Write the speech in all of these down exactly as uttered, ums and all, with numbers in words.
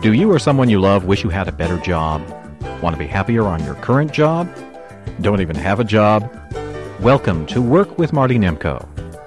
Do you or someone you love wish you had a better job? Want to be happier on your current job? Don't even have a job? Welcome to Work with Marty Nemko.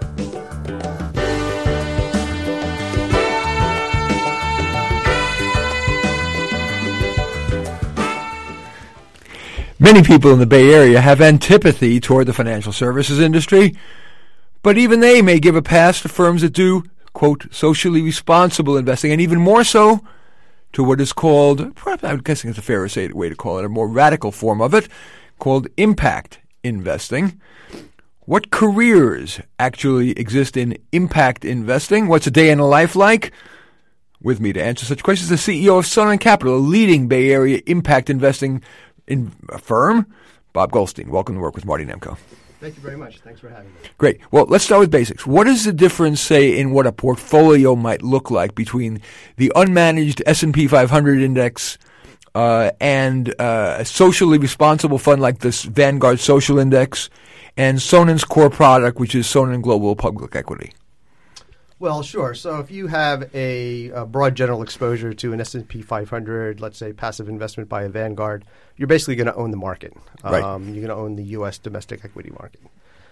Many people in the Bay Area have antipathy toward the financial services industry, but even they may give a pass to firms that do, quote, socially responsible investing, and even more so to what is called, perhaps I'm guessing it's a fairer way to call it, a more radical form of it, called impact investing. What careers actually exist in impact investing? What's a day in a life like? With me to answer such questions, the C E O of Sonnen Capital, a leading Bay Area impact investing in a firm, Bob Goldstein. Welcome to Work with Marty Nemko. Thank you very much. Thanks for having me. Great. Well, let's start with basics. What is the difference, say, in what a portfolio might look like between the unmanaged S and P five hundred index uh, and uh, a socially responsible fund like this Vanguard Social Index and Sonnen's core product, which is Sonnen Global Public Equity? Well, sure. So if you have a, a broad general exposure to an S and P five hundred, let's say passive investment by a Vanguard, you're basically going to own the market. Right. Um, you're going to own the U S domestic equity market.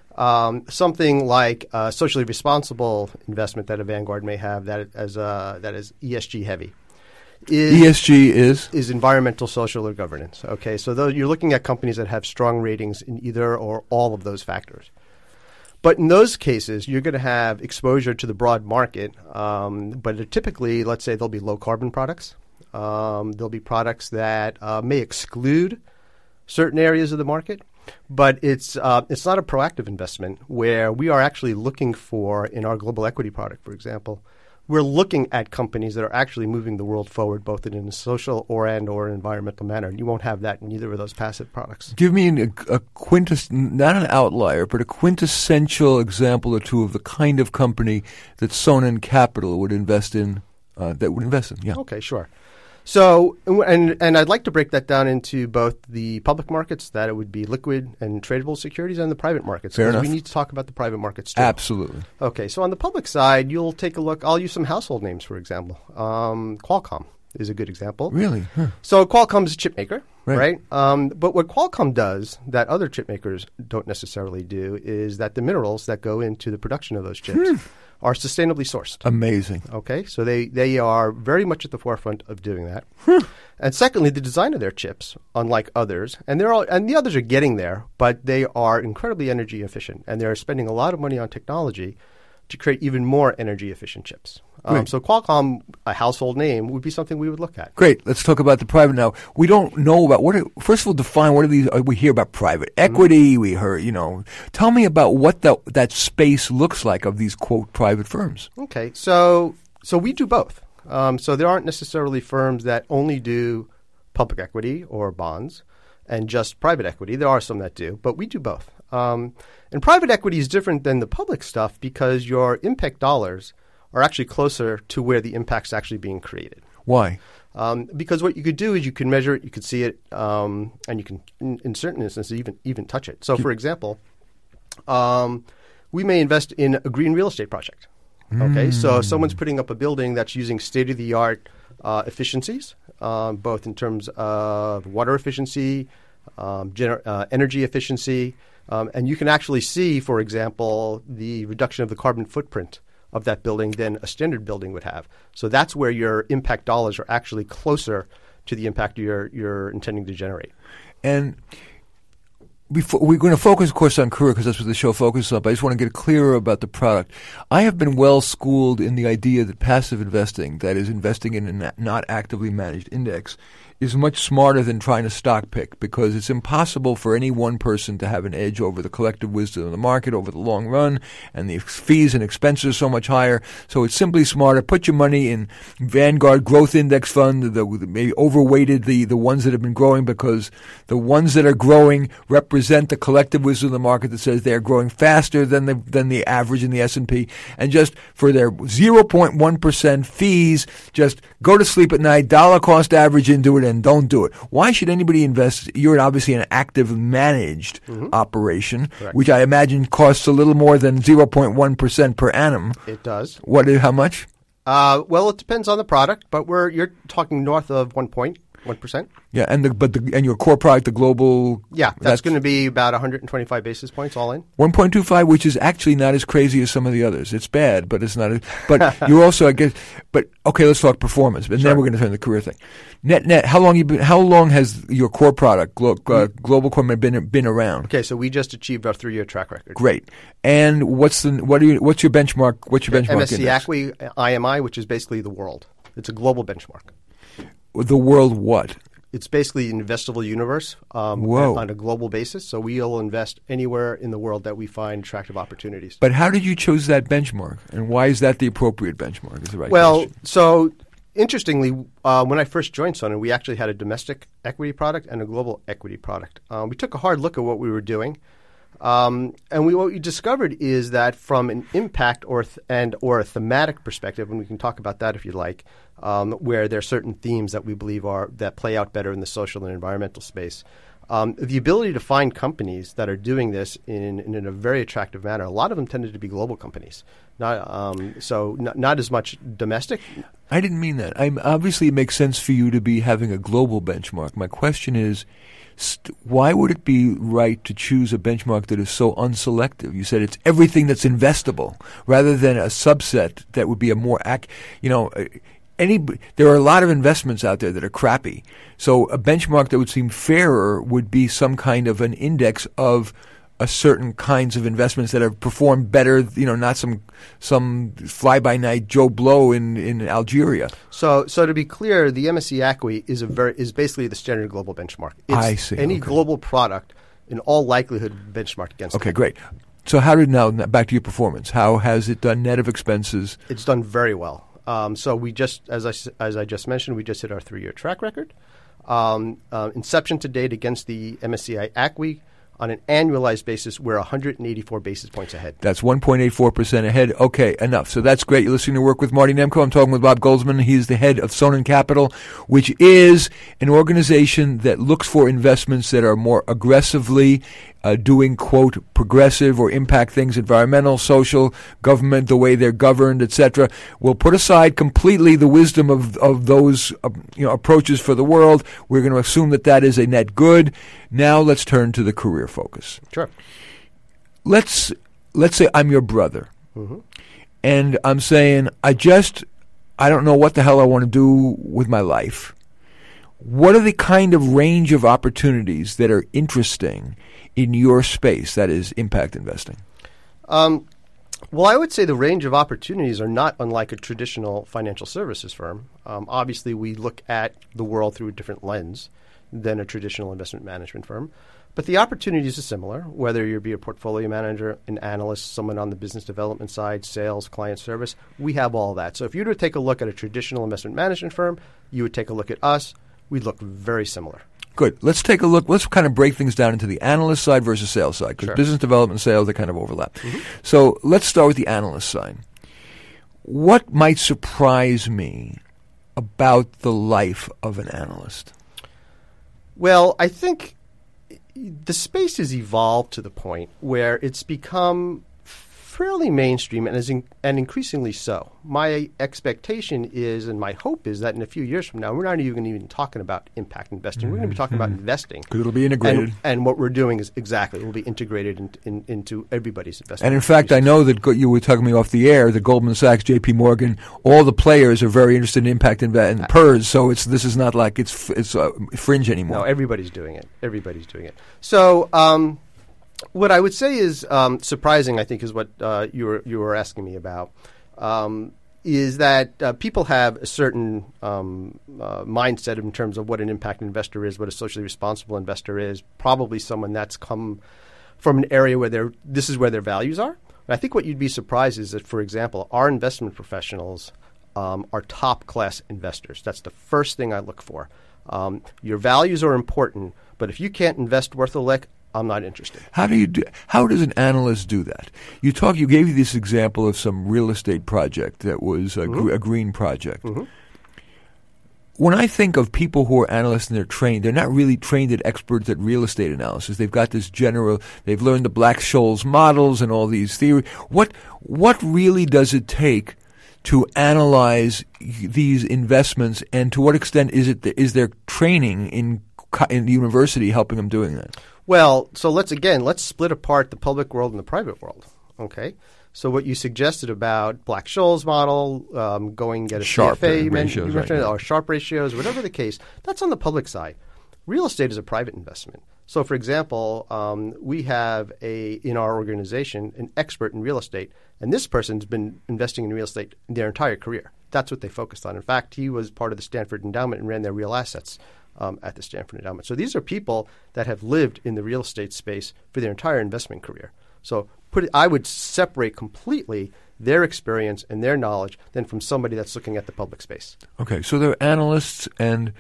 Um, something like a socially responsible investment that a Vanguard may have that as a, that is E S G heavy. Is, E S G is? Is environmental, social, or governance. Okay, so those, you're looking at companies that have strong ratings in either or all of those factors. But in those cases, you're going to have exposure to the broad market, um, but typically, let's say there'll be low-carbon products. Um, there'll be products that uh, may exclude certain areas of the market, but it's uh, it's not a proactive investment where we are actually looking for, in our global equity product, for example, we're looking at companies that are actually moving the world forward, both in a social or and or environmental manner. You won't have that in either of those passive products. Give me an, a, a quintes, not an outlier, but a quintessential example or two of the kind of company that Sonnen Capital would invest in. Uh, that would invest in, yeah. Okay, sure. So, and and I'd like to break that down into both the public markets, that it would be liquid and tradable securities, and the private markets. Fair because enough. we need to talk about the private markets too. Absolutely. Okay, so on the public side, you'll take a look. I'll use some household names, for example. Um, Qualcomm is a good example. Really? Huh. So Qualcomm is a chip maker, right? right? Um, but what Qualcomm does that other chip makers don't necessarily do is that the minerals that go into the production of those chips hmm. are sustainably sourced. Amazing. Okay, so they, they are very much at the forefront of doing that. Hmm. And secondly, the design of their chips, unlike others, and they're all, and the others are getting there, but they are incredibly energy efficient, and they're spending a lot of money on technology to create even more energy efficient chips. Um, so Qualcomm, a household name, would be something we would look at. Great. Let's talk about the private now. We don't know about what. Are, first of all, define what are these. We hear about private equity. Mm-hmm. We heard, you know. Tell me about what the, that space looks like of these quote private firms. Okay, so so we do both. Um, so there aren't necessarily firms that only do public equity or bonds and just private equity. There are some that do, but we do both. Um, and private equity is different than the public stuff because your impact dollars are actually closer to where the impact's actually being created. Why? Um, because what you could do is you can measure it, you could see it, um, and you can, in, in certain instances, even even touch it. So, for example, um, we may invest in a green real estate project. Okay, mm. so if someone's putting up a building that's using state-of-the-art uh, efficiencies, um, both in terms of water efficiency, um, gener- uh, energy efficiency, um, and you can actually see, for example, the reduction of the carbon footprint of that building than a standard building would have. So that's where your impact dollars are actually closer to the impact you're you're intending to generate. And before, we're going to focus, of course, on career because that's what the show focuses on, but I just want to get clearer about the product. I have been well schooled in the idea that passive investing, that is investing in a not actively managed index, is much smarter than trying to stock pick because it's impossible for any one person to have an edge over the collective wisdom of the market over the long run, and the fees and expenses are so much higher. So it's simply smarter. Put your money in Vanguard Growth Index Fund, the, the maybe overweighted the, the ones that have been growing because the ones that are growing represent the collective wisdom of the market that says they're growing faster than the than the average in the S and P. And just for their zero point one percent fees, just go to sleep at night, dollar cost average into it, and don't do it. Why should anybody invest? You're obviously an active managed mm-hmm. operation, Correct. Which I imagine costs a little more than zero point one percent per annum. It does. What? How much? Uh, well, it depends on the product, but we're you're talking north of one point one percent. Yeah, and the but the and your core product, the global. Yeah, that's, that's going to be about one hundred twenty-five basis points all in. one point two five, which is actually not as crazy as some of the others. It's bad, but it's not. A, but you also, I guess. But okay, let's talk performance. But Sure. then we're going to turn to the career thing. Net net. How long you been? How long has your core product, Glo, uh, Global Core, been been around? Okay, so we just achieved our three-year track record. Great. And what's the what are you? What's your benchmark? What's your benchmark? M S C index? ACWI I M I, which is basically the world. It's a global benchmark. The world what? It's basically an investable universe um, Whoa. on a global basis. So we'll invest anywhere in the world that we find attractive opportunities. But how did you choose that benchmark, and why is that the appropriate benchmark? Is the right well, question. so interestingly, uh, when I first joined Sonnen, we actually had a domestic equity product and a global equity product. Um, we took a hard look at what we were doing. Um, and we, what we discovered is that from an impact or th- and or a thematic perspective, and we can talk about that if you like, um, where there are certain themes that we believe are that play out better in the social and environmental space. Um, the ability to find companies that are doing this in, in a very attractive manner. A lot of them tended to be global companies, not um, so not, not as much domestic. I didn't mean that. I'm, obviously, it makes sense for you to be having a global benchmark. My question is, st- why would it be right to choose a benchmark that is so unselective? You said it's everything that's investable, rather than a subset that would be a more ac- you know. Uh, Any, there are a lot of investments out there that are crappy. So a benchmark that would seem fairer would be some kind of an index of a certain kinds of investments that have performed better, you know, not some some fly-by-night Joe Blow in, in Algeria. So, so to be clear, the M S C ACWI is a very is basically the standard global benchmark. It's I see. Any Okay. global product, in all likelihood, benchmarked against. Okay, it. great. So how did now back to your performance? How has it done net of expenses? It's done very well. Um, so we just, as I s- as I just mentioned, we just hit our three-year track record. Um, uh, inception to date against the M S C I ACWI, on an annualized basis, we're one hundred eighty-four basis points ahead. That's one point eight four percent ahead. Okay, enough. So that's great. You're listening to Work with Marty Nemko. I'm talking with Bob Goldsman. He's the head of Sonnen Capital, which is an organization that looks for investments that are more aggressively uh, doing, quote, progressive or impact things, environmental, social, government, the way they're governed, et cetera. We'll put aside completely the wisdom of, of those uh, you know, approaches for the world. We're going to assume that that is a net good. Now let's turn to the career focus. Sure. Let's let's say I'm your brother, Mm-hmm. and I'm saying I just I don't know what the hell I want to do with my life. What are the kind of range of opportunities that are interesting in your space, that is impact investing? Um, well, I would say the range of opportunities are not unlike a traditional financial services firm. Um, obviously, we look at the world through a different lens than a traditional investment management firm. But the opportunities are similar, whether you be a portfolio manager, an analyst, someone on the business development side, sales, client service. We have all that. So if you were to take a look at a traditional investment management firm, you would take a look at us. We'd look very similar. Good. Let's take a look. Let's kind of break things down into the analyst side versus sales side, because Sure. business development and sales, they kind of overlap. Mm-hmm. So let's start with the analyst side. What might surprise me about the life of an analyst? Well, I think the space has evolved to the point where it's become fairly mainstream and is in, and increasingly so. My expectation is, and my hope is, that in a few years from now, we're not even even talking about impact investing. Mm-hmm. We're going to be talking about investing. Because it'll be integrated. And, and what we're doing is exactly, it will be integrated in, in, into everybody's investment. And in fact, I know that go- you were talking me off the air, that Goldman Sachs, J P Morgan, all the players are very interested in impact inve- and P E R S, so it's this is not like it's it's uh, fringe anymore. No, everybody's doing it. Everybody's doing it. So um, what I would say is um, surprising, I think, is what uh, you were you were asking me about, um, is that uh, people have a certain um, uh, mindset in terms of what an impact investor is, what a socially responsible investor is, probably someone that's come from an area where they're, this is where their values are. And I think what you'd be surprised is that, for example, our investment professionals um, are top-class investors. That's the first thing I look for. Um, your values are important, but if you can't invest worth a lick, I'm not interested. How do you do? How does an analyst do that? You talk. You gave you this example of some real estate project that was a, Mm-hmm. gr- a green project. Mm-hmm. When I think of people who are analysts and they're trained, they're not really trained at experts at real estate analysis. They've got this general. They've learned the Black-Scholes models and all these theories. What what really does it take to analyze these investments, and to what extent is it is there training in in the university helping them doing that? Well, so let's again let's split apart the public world and the private world. Okay, so what you suggested about Black-Scholes model, um, going and get a Sharp C F A, you ratios, mentioned, right, yeah. or Sharp ratios, whatever the case. That's on the public side. Real estate is a private investment. So, for example, um, we have a in our organization an expert in real estate, and this person's been investing in real estate their entire career. That's what they focused on. In fact, he was part of the Stanford Endowment and ran their real assets um, at the Stanford Endowment. So these are people that have lived in the real estate space for their entire investment career. So put it, I would separate completely their experience and their knowledge than from somebody that's looking at the public space. Okay, so they're analysts, and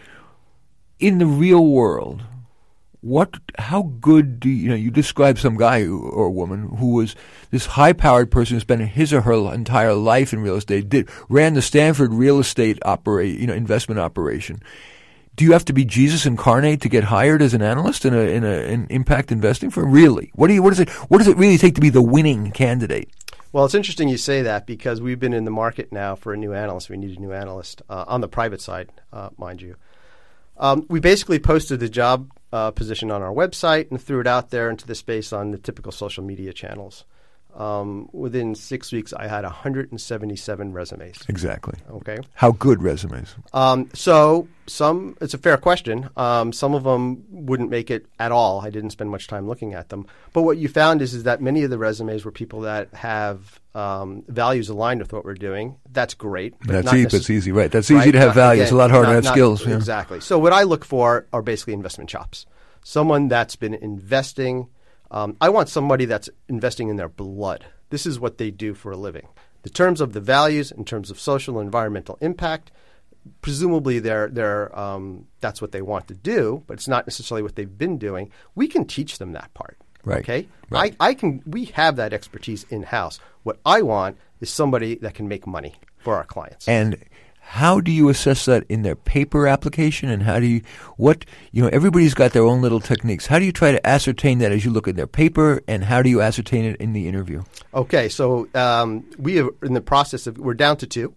in the real world, what? How good do you, you know? You describe some guy who, or woman who was this high-powered person who spent his or her entire life in real estate, did ran the Stanford real estate operate, you know, investment operation. Do you have to be Jesus incarnate to get hired as an analyst in a in a in impact investing firm? Really? What do you? What does it? What does it really take to be the winning candidate? Well, it's interesting you say that because we've been in the market now for a new analyst. We need a new analyst uh, on the private side, uh, mind you. Um, we basically posted the job uh, position on our website and threw it out there into the space on the typical social media channels. Um, within six weeks, I had one hundred seventy-seven resumes. Exactly. Okay. How good resumes? Um, so some, it's a fair question. Um, some of them wouldn't make it at all. I didn't spend much time looking at them. But what you found is, is that many of the resumes were people that have um, values aligned with what we're doing. That's great. But That's not easy. necess- That's easy, right? That's easy right? to have Not- values. again, It's a lot harder not- to have not- skills. Yeah. Exactly. So what I look for are basically investment chops. Someone that's been investing. Um, I want somebody that's investing in their blood. This is what they do for a living. In terms of the values, in terms of social and environmental impact, presumably they're, they're, um, that's what they want to do, but it's not necessarily what they've been doing. We can teach them that part. Right. Okay? Right. I, I can. We have that expertise in-house. What I want is somebody that can make money for our clients. And how do you assess that in their paper application, and how do you, what, you know, everybody's got their own little techniques. How do you try to ascertain that as you look at their paper, and how do you ascertain it in the interview? Okay, so um, we are in the process of, we're down to two,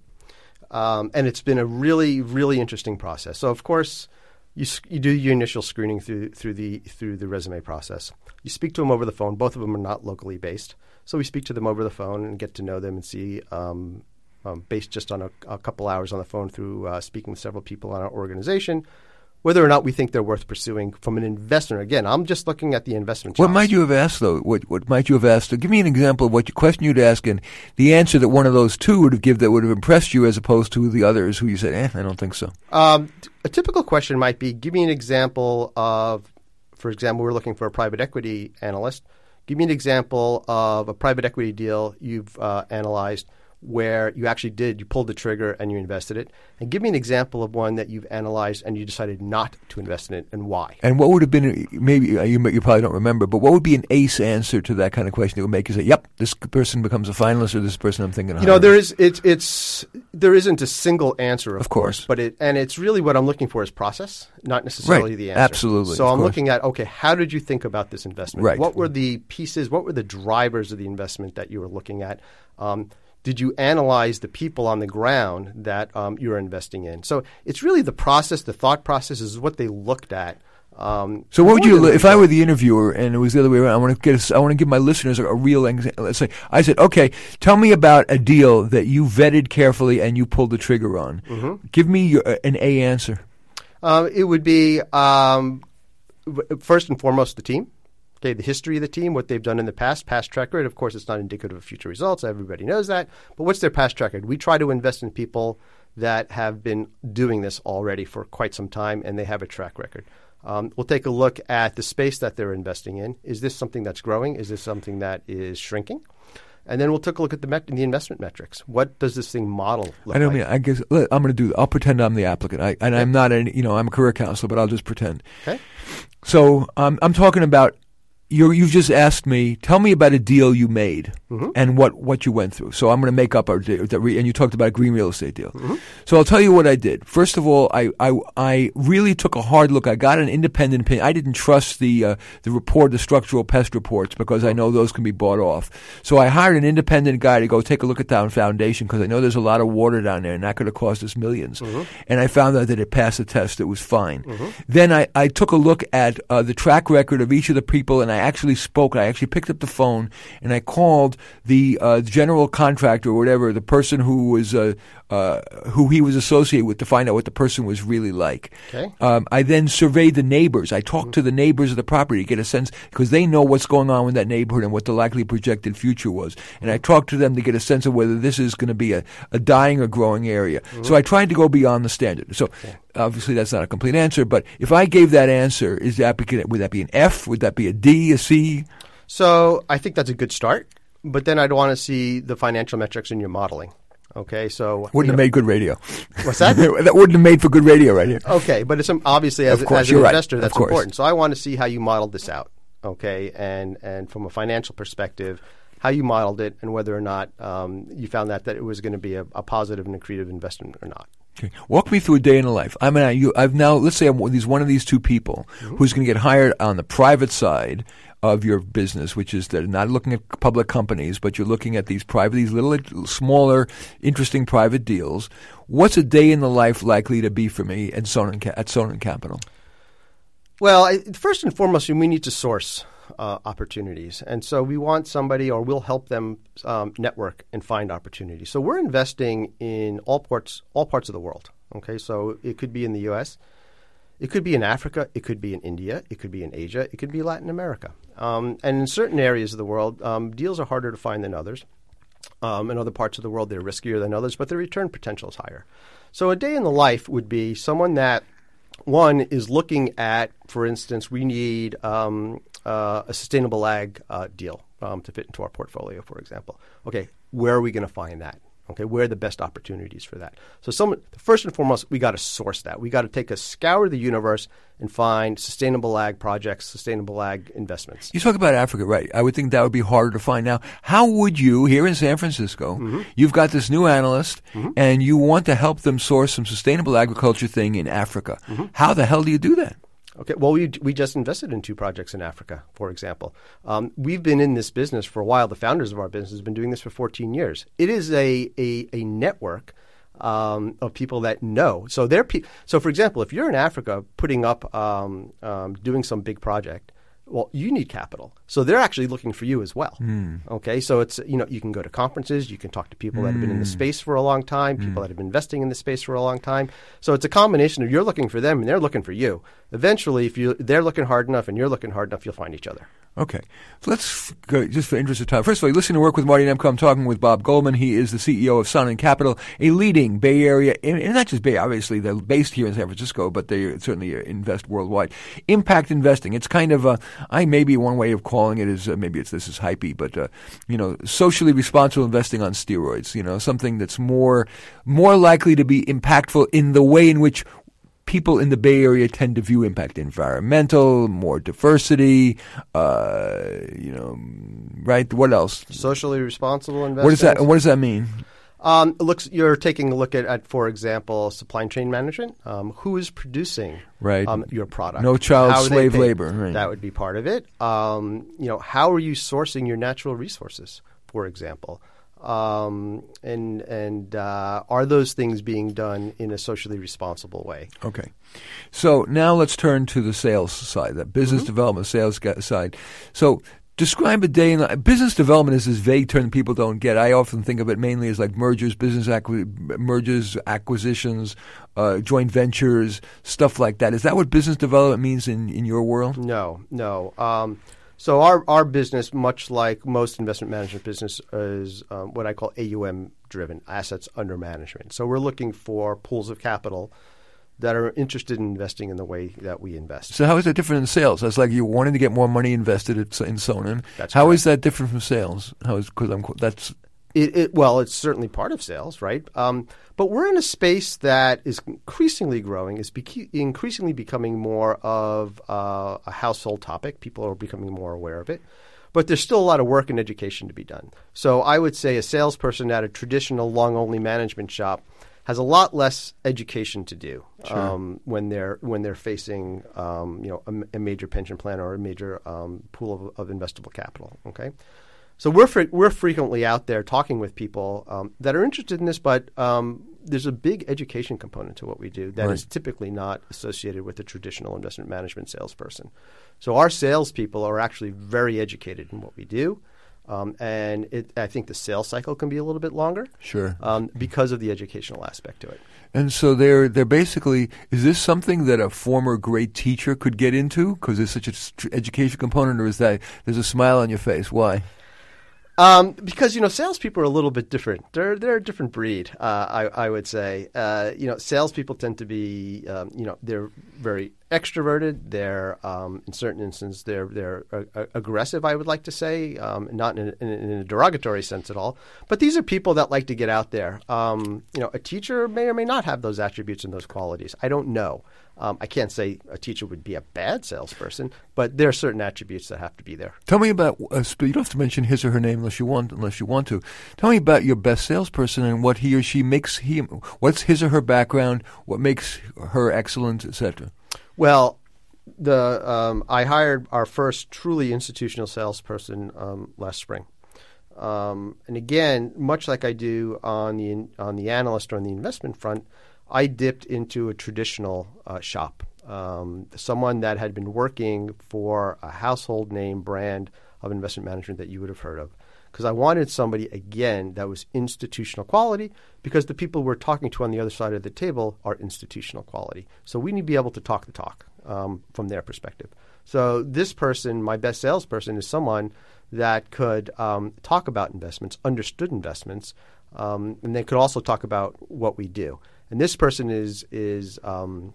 um, and it's been a really, really interesting process. So, of course, you you do your initial screening through through the through the resume process. You speak to them over the phone. Both of them are not locally based, so we speak to them over the phone and get to know them and see. Um, Um, based just on a, a couple hours on the phone through uh, speaking with several people on our organization, whether or not we think they're worth pursuing from an investor. Again, I'm just looking at the investment. What chops. might you have asked, though? What what might you have asked? Give me an example of what you, question you'd ask, and the answer that one of those two would have given that would have impressed you, as opposed to the others who you said, "Eh, I don't think so." Um, a typical question might be, give me an example of, for example, we're looking for a private equity analyst. Give me an example of a private equity deal you've uh, analyzed where you actually did, you pulled the trigger and you invested it. And give me an example of one that you've analyzed and you decided not to invest in it, and why. And what would have been, maybe you, you probably don't remember, but what would be an ace answer to that kind of question that would make you say, yep, this person becomes a finalist, or this person I'm thinking of? You know, there is, it, it's, there isn't a single answer, of, Of course. but it, and it's really what I'm looking for is process, not necessarily Right. the answer. Absolutely. So Of I'm course. looking at, okay, how did you think about this investment? Right. What were the pieces, what were the drivers of the investment that you were looking at? Um, Did you analyze the people on the ground that um, you're investing in? So it's really the process, the thought process is what they looked at. Um, So what would more you, than if I were the interviewer and it was the other way around, I want to get, a, I want to give my listeners a, a real example. Let's say I said, okay, tell me about a deal that you vetted carefully and you pulled the trigger on. Mm-hmm. Give me your, an A answer. Uh, it would be um, first and foremost the team. Okay, the history of the team, what they've done in the past, past track record. Of course, it's not indicative of future results. Everybody knows that. But what's their past track record? We try to invest in people that have been doing this already for quite some time, and they have a track record. Um, we'll take a look at the space that they're investing in. Is this something that's growing? Is this something that is shrinking? And then we'll take a look at the, met- the investment metrics. What does this thing model look I don't like? mean, I guess, let, I'm going to do, I'll pretend I'm the applicant. I, and Okay. I'm not, any, you know, I'm a career counselor, but I'll just pretend. Okay. So um, I'm talking about you're, you've just asked me, tell me about a deal you made mm-hmm. and what, what you went through. So I'm going to make up our deal. And you talked about a green real estate deal. Mm-hmm. So I'll tell you what I did. First of all, I, I, I really took a hard look. I got an independent opinion. I didn't trust the uh, the report, the structural pest reports, because I know those can be bought off. So I hired an independent guy to go take a look at that foundation, because I know there's a lot of water down there, and that could have cost us millions. Mm-hmm. And I found out that it passed the test. It was fine. Mm-hmm. Then I, I took a look at uh, the track record of each of the people, and I actually spoke. I actually picked up the phone and I called the uh, general contractor or whatever, the person who was uh, uh, who he was associated with, to find out what the person was really like. Okay. Um, I then surveyed the neighbors. I talked mm-hmm. to the neighbors of the property to get a sense, because they know what's going on with that neighborhood and what the likely projected future was. And I talked to them to get a sense of whether this is going to be a, a dying or growing area. Mm-hmm. So I tried to go beyond the standard. So okay. obviously that's not a complete answer, but if I gave that answer, is that would that be an F? Would that be a D, a C? So I think that's a good start, but then I'd want to see the financial metrics in your modeling. Okay, so wouldn't have know, made good radio. What's that? That wouldn't have made for good radio right here. Okay, but it's um, obviously as, course, as an investor right. that's important. So I want to see how you modeled this out. Okay, and and from a financial perspective, how you modeled it and whether or not um, you found that that it was going to be a, a positive and accretive investment or not. Okay. Walk me through a day in the life. I mean, I, you, I've now, let's say I'm one of these, one of these two people mm-hmm. who's going to get hired on the private side of your business, which is they're not looking at public companies, but you're looking at these private, these little, smaller, interesting private deals. What's a day in the life likely to be for me at Sonnen, at Sonnen Capital? Well, I, first and foremost, we need to source uh, opportunities. And so we want somebody, or we'll help them um, network and find opportunities. So we're investing in all parts, all parts of the world. Okay, so it could be in the U S, it could be in Africa, it could be in India, it could be in Asia, it could be Latin America. Um, and in certain areas of the world, um, deals are harder to find than others. Um, in other parts of the world, they're riskier than others, but the return potential is higher. So a day in the life would be someone that, one, is looking at, for instance, we need um, uh, a sustainable ag uh, deal um, to fit into our portfolio, for example. Okay, where are we going to find that? Okay, where are the best opportunities for that? So someone, first and foremost, we got to source that. We got to take a scour the universe and find sustainable ag projects, sustainable ag investments. You talk about Africa, right? I would think that would be harder to find. Now, how would you, here in San Francisco, mm-hmm. you've got this new analyst, mm-hmm. and you want to help them source some sustainable agriculture thing in Africa. Mm-hmm. How the hell do you do that? Okay, well, we we just invested in two projects in Africa, for example. Um, we've been in this business for a while. The founders of our business have been doing this for fourteen years. It is a a, a network um, of people that know. So they're pe- so, for example, if you're in Africa putting up, um, um, doing some big project, well, you need capital. So they're actually looking for you as well. Mm. Okay, so it's, you know, you can go to conferences, you can talk to people mm. that have been in the space for a long time, people mm. that have been investing in the space for a long time. So it's a combination of you're looking for them and they're looking for you. Eventually, if you they're looking hard enough and you're looking hard enough, you'll find each other. Okay. So let's go, just for interest of time. First of all, you listen to Work with Marty Nemko. I'm talking with Bob Goldman. He is the C E O of Sonnen Capital, a leading Bay Area, and not just Bay, obviously they're based here in San Francisco, but they certainly invest worldwide. Impact investing. It's kind of a, I maybe one way of calling it is, uh, maybe it's this is hypey, but, uh, you know, socially responsible investing on steroids, you know, something that's more, more likely to be impactful in the way in which people in the Bay Area tend to view impact: environmental, more diversity, uh, you know, right? What else? Socially responsible investing. What does that? What does that mean? Um, it looks you're taking a look at, at for example, supply chain management. Um, who is producing right. um, your product? No child slave labor. Right. That would be part of it. Um, you know, how are you sourcing your natural resources, for example? Um, and and uh, are those things being done in a socially responsible way? Okay. So now let's turn to the sales side, the business mm-hmm. development, sales side. So describe a day in the, business development is this vague term people don't get. I often think of it mainly as like mergers, business acqui- mergers, acquisitions, uh, joint ventures, stuff like that. Is that what business development means in, in your world? No, no. Um, So our, our business, much like most investment management business, is um, what I call A U M-driven, assets under management. So we're looking for pools of capital that are interested in investing in the way that we invest. So how is that different in sales? That's like you wanting to get more money invested in Sonnen. That's how correct. Is that different from sales? How is because I'm that's It, it, well, it's certainly part of sales, right? Um, but we're in a space that is increasingly growing, is be- increasingly becoming more of uh, a household topic. People are becoming more aware of it. But there's still a lot of work and education to be done. So I would say a salesperson at a traditional long-only management shop has a lot less education to do Sure. um, when they're when they're facing um, you know a, a major pension plan or a major um, pool of, of investable capital. Okay. So we're fre- we're frequently out there talking with people um, that are interested in this, but um, there's a big education component to what we do that Right. is typically not associated with a traditional investment management salesperson. So our salespeople are actually very educated in what we do, um, and it, I think the sales cycle can be a little bit longer, Sure. um, because of the educational aspect to it. And so they're they're basically, is this something that a former great teacher could get into because there's such an education component, or is that there's a smile on your face? Why? Um, because, you know, salespeople are a little bit different. They're they're a different breed, uh, I, I would say. Uh, you know, salespeople tend to be, um, you know, they're very extroverted. They're, um, in certain instances, they're they're uh, aggressive, I would like to say, um, not in a, in a derogatory sense at all. But these are people that like to get out there. Um, you know, a teacher may or may not have those attributes and those qualities. I don't know. Um, I can't say a teacher would be a bad salesperson, but there are certain attributes that have to be there. Tell me about, uh, you don't have to mention his or her name unless you want, unless you want to. Tell me about your best salesperson and what he or she makes him, what's his or her background, what makes her excellent, et cetera. Well, the um, I hired our first truly institutional salesperson um, last spring. Um, and again, much like I do on the on the analyst or on the investment front, I dipped into a traditional uh, shop, um, someone that had been working for a household name brand of investment management that you would have heard of. Because I wanted somebody, again, that was institutional quality, because the people we're talking to on the other side of the table are institutional quality. So we need to be able to talk the talk um, from their perspective. So this person, my best salesperson, is someone that could um, talk about investments, understood investments, um, and they could also talk about what we do. And this person is is um,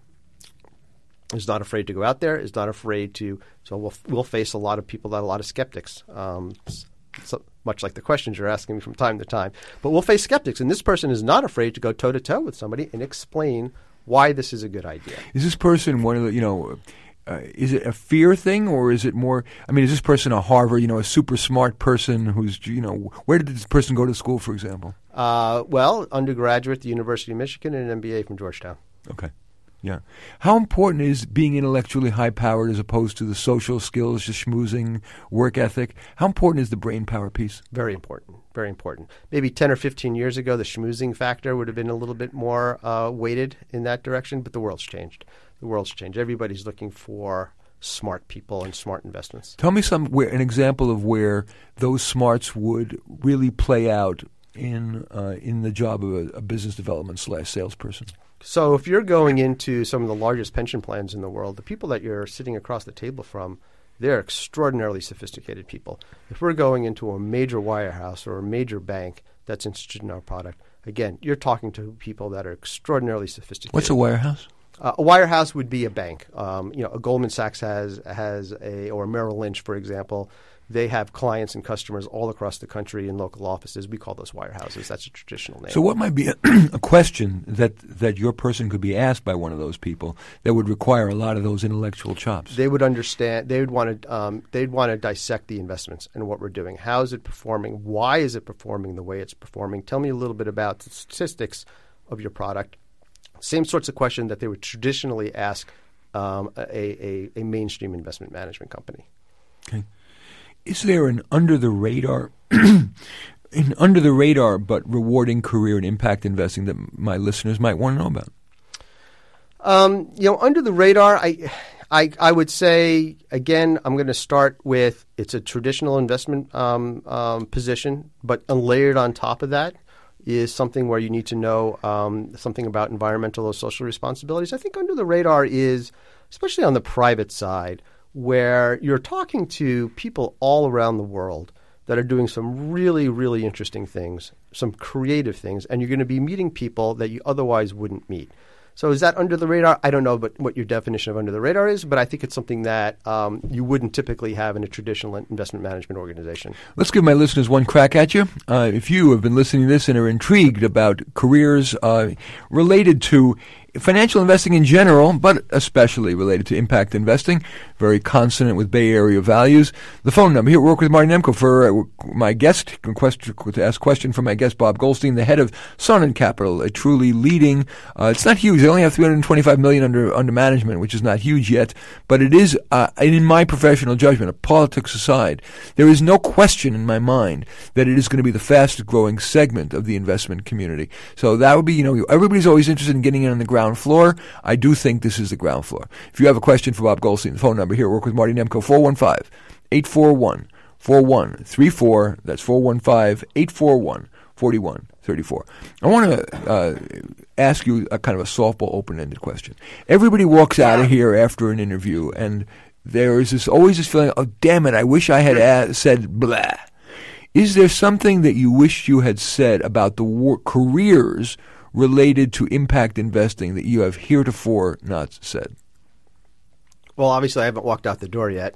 is not afraid to go out there, is not afraid to. So we'll we'll face a lot of people, that a lot of skeptics, um, so much like the questions you're asking me from time to time. But we'll face skeptics, and this person is not afraid to go toe to toe with somebody and explain why this is a good idea. Is this person one of the, you know, uh, is it a fear thing, or is it more, I mean, is this person a Harvard, you know, a super smart person who's, you know, where did this person go to school, for example? Uh, well, undergraduate at the University of Michigan and an M B A from Georgetown. Okay. Yeah. How important is being intellectually high-powered as opposed to the social skills, the schmoozing, work ethic? How important is the brain power piece? Very important. Very important. Maybe ten or fifteen years ago, the schmoozing factor would have been a little bit more uh, weighted in that direction, but the world's changed. The world's changed. Everybody's looking for smart people and smart investments. Tell me some where, an example of where those smarts would really play out in uh, in the job of a, a business development slash salesperson. So if you're going into some of the largest pension plans in the world, the people that you're sitting across the table from, they're extraordinarily sophisticated people. If we're going into a major wirehouse or a major bank that's interested in our product, again, you're talking to people that are extraordinarily sophisticated. What's a wirehouse? Uh, a wirehouse would be a bank. Um, you know, a Goldman Sachs has has a, or Merrill Lynch, for example. They have clients and customers all across the country in local offices. We call those wirehouses. That's a traditional name. So what might be a, a question that, that your person could be asked by one of those people that would require a lot of those intellectual chops? They would understand. They would want to. Um, they'd want to dissect the investments and what we're doing. How is it performing? Why is it performing the way it's performing? Tell me a little bit about the statistics of your product. Same sorts of questions that they would traditionally ask um, a, a, a mainstream investment management company. Okay. Is there an under-the-radar, an under-the-radar but rewarding career in impact investing that my listeners might want to know about? Um, you know, under the radar, I, I, I would say, again, I'm going to start with it's a traditional investment um, um, position, but layered on top of that is something where you need to know um, something about environmental or social responsibilities. I think under the radar is, especially on the private side, where you're talking to people all around the world that are doing some really, really interesting things, some creative things, and you're going to be meeting people that you otherwise wouldn't meet. So is that under the radar? I don't know but what your definition of under the radar is, but I think it's something that um, you wouldn't typically have in a traditional investment management organization. Let's give my listeners one crack at you. Uh, if you have been listening to this and are intrigued about careers uh, related to financial investing in general, but especially related to impact investing, very consonant with Bay Area values. The phone number here at Work with Marty Nemko for uh, my guest, question, to ask a question from my guest, Bob Goldstein, the head of Sonnen Capital, a truly leading, uh, it's not huge, they only have three hundred twenty-five million dollars under under management, which is not huge yet, but it is, uh, in my professional judgment, politics aside, there is no question in my mind that it is going to be the fastest growing segment of the investment community. So that would be, you know, everybody's always interested in getting in on the ground floor. I do think this is the ground floor. If you have a question for Bob Goldstein, the phone number here, Work with Marty Nemko, four one five, eight four one, four one three four. That's four one five, eight four one, four one three four. I want to uh, ask you a kind of a softball open-ended question. Everybody walks out of here after an interview, and there is this always this feeling, oh, damn it, I wish I had a- said blah. Is there something that you wish you had said about the war- careers related to impact investing that you have heretofore not said? Well, obviously, I haven't walked out the door yet.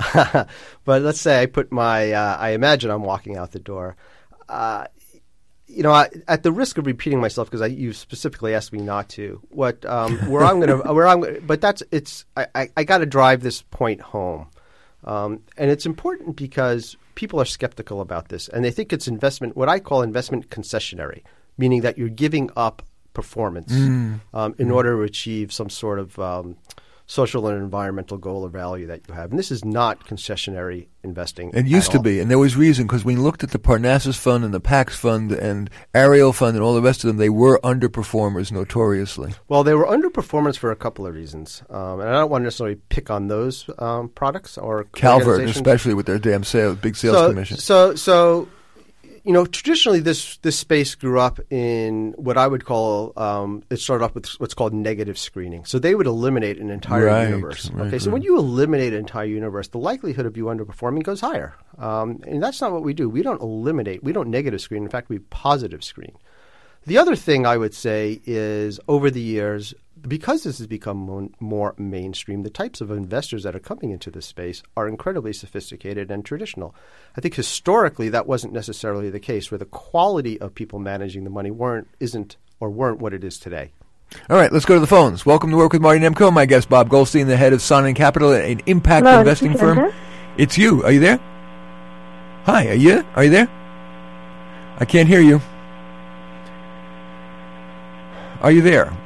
But let's say I put my, uh, I imagine I'm walking out the door. Uh, you know, I, at the risk of repeating myself, because you specifically asked me not to, what, um, where I'm going to, where I'm, gonna, but that's, it's, I, I, I got to drive this point home. Um, and it's important because people are skeptical about this, and they think it's investment, what I call investment concessionary, meaning that you're giving up performance mm. um, in mm. order to achieve some sort of um, social and environmental goal or value that you have. And this is not concessionary investing. It used to be, and there was reason, because when you looked at the Parnassus Fund and the Pax Fund and Ariel Fund and all the rest of them, they were underperformers notoriously. Well, they were underperformers for a couple of reasons. Um, and I don't want to necessarily pick on those um, products or Calvert, especially with their damn sales, big sales so, commission. So, so, you know, traditionally this this space grew up in what I would call, um, it started off with what's called negative screening. So they would eliminate an entire right, universe. Right, okay, so right. when you eliminate an entire universe, the likelihood of you underperforming goes higher. Um, and that's not what we do. We don't eliminate. We don't negative screen. In fact, we positive screen. The other thing I would say is over the years, because this has become more, more mainstream, the types of investors that are coming into this space are incredibly sophisticated and traditional. I think historically that wasn't necessarily the case, where the quality of people managing the money weren't, isn't, or weren't what it is today. All right, let's go to the phones. Welcome to Work with Marty Nemko. My guest, Bob Goldstein, the head of Sonnen Capital, an impact Hello, investing firm. It's you. Are you there? Hi, are you? Are you there? I can't hear you. Are you there?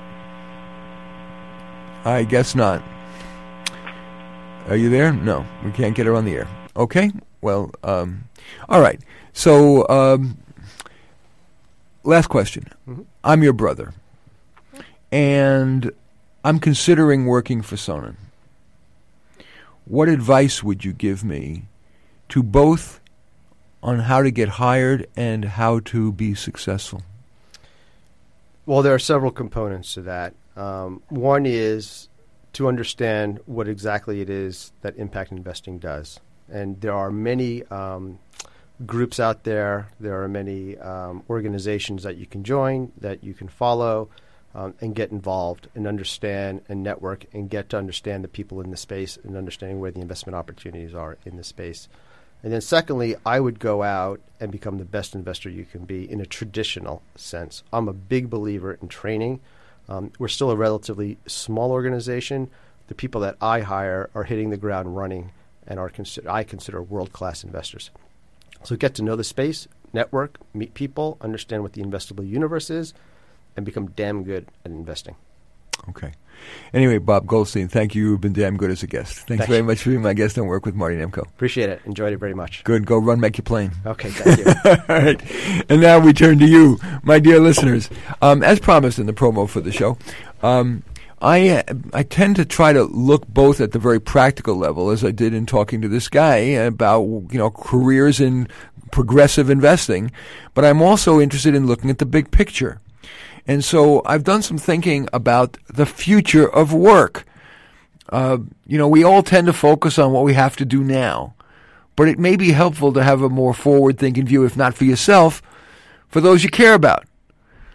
I guess not. Are you there? No, we can't get her on the air. Okay, well, um, all right. So, um, last question. Mm-hmm. I'm your brother, and I'm considering working for Sonnen. What advice would you give me to both on how to get hired and how to be successful? Well, there are several components to that. Um, one is to understand what exactly it is that impact investing does. And there are many um, groups out there. There are many um, organizations that you can join, that you can follow, um, and get involved and understand and network and get to understand the people in the space and understanding where the investment opportunities are in the space. And then secondly, I would go out and become the best investor you can be in a traditional sense. I'm a big believer in training. Um, we're still a relatively small organization. The people that I hire are hitting the ground running and are consider- I consider world-class investors. So get to know the space, network, meet people, understand what the investable universe is, and become damn good at investing. Okay. Anyway, Bob Goldstein, thank you. You've been damn good as a guest. Thanks Thank very you. much for being my guest on Work with Marty Nemko. Appreciate it. Enjoyed it very much. Good. Go run, make your plane. Okay, thank you. All right. And now we turn to you, my dear listeners. Um, as promised in the promo for the show, um, I I tend to try to look both at the very practical level, as I did in talking to this guy about, you know, careers in progressive investing, but I'm also interested in looking at the big picture. And so I've done some thinking about the future of work. Uh, you know, we all tend to focus on what we have to do now, but it may be helpful to have a more forward-thinking view, if not for yourself, for those you care about.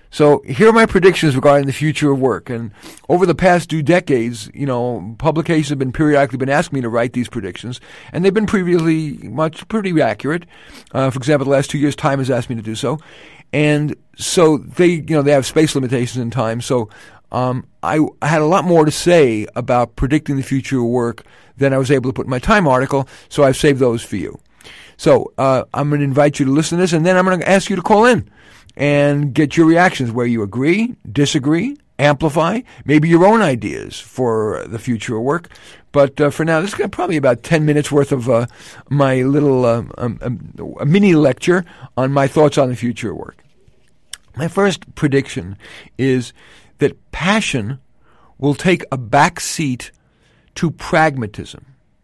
So here are my predictions regarding the future of work. And over the past two decades, you know, publications have been periodically been asking me to write these predictions, and they've been previously much pretty accurate. Uh, for example, the last two years, Time has asked me to do so, and so they, you know, they have space limitations in time. So um, I, I had a lot more to say about predicting the future of work than I was able to put in my Time article. So I've saved those for you. So uh, I'm going to invite you to listen to this, and then I'm going to ask you to call in and get your reactions where you agree, disagree, amplify, maybe your own ideas for the future of work. But uh, for now, this is probably about ten minutes worth of uh, my little uh, um, um, a mini lecture on my thoughts on the future of work. My first prediction is that passion will take a back seat to pragmatism.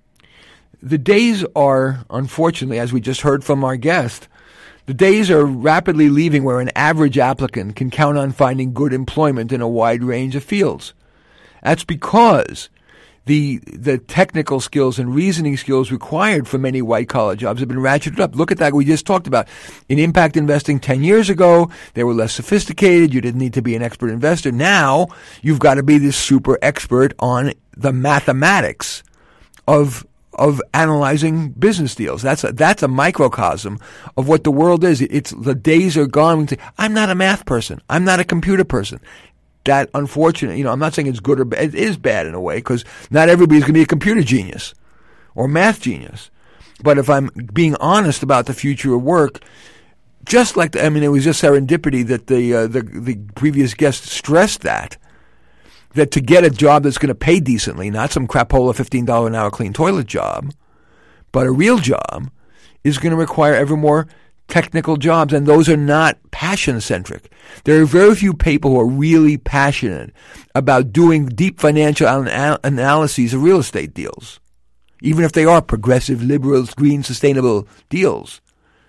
The days are, unfortunately, as we just heard from our guest, the days are rapidly leaving where an average applicant can count on finding good employment in a wide range of fields. That's because the the technical skills and reasoning skills required for many white-collar jobs have been ratcheted up. Look at that we just talked about. In impact investing ten years ago, they were less sophisticated. You didn't need to be an expert investor. Now, you've got to be this super expert on the mathematics of of analyzing business deals. That's a, that's a microcosm of what the world is. It's the days are gone. We say, I'm not a math person. I'm not a computer person. That, unfortunately, you know, I'm not saying it's good or bad. It is bad in a way because not everybody's going to be a computer genius or math genius. But if I'm being honest about the future of work, just like the, I mean, it was just serendipity that the uh, the the previous guest stressed that. That to get a job that's going to pay decently, not some crapola fifteen dollars an hour clean toilet job, but a real job, is going to require ever more technical jobs, and those are not passion-centric. There are very few people who are really passionate about doing deep financial anal- analyses of real estate deals, even if they are progressive, liberal, green, sustainable deals.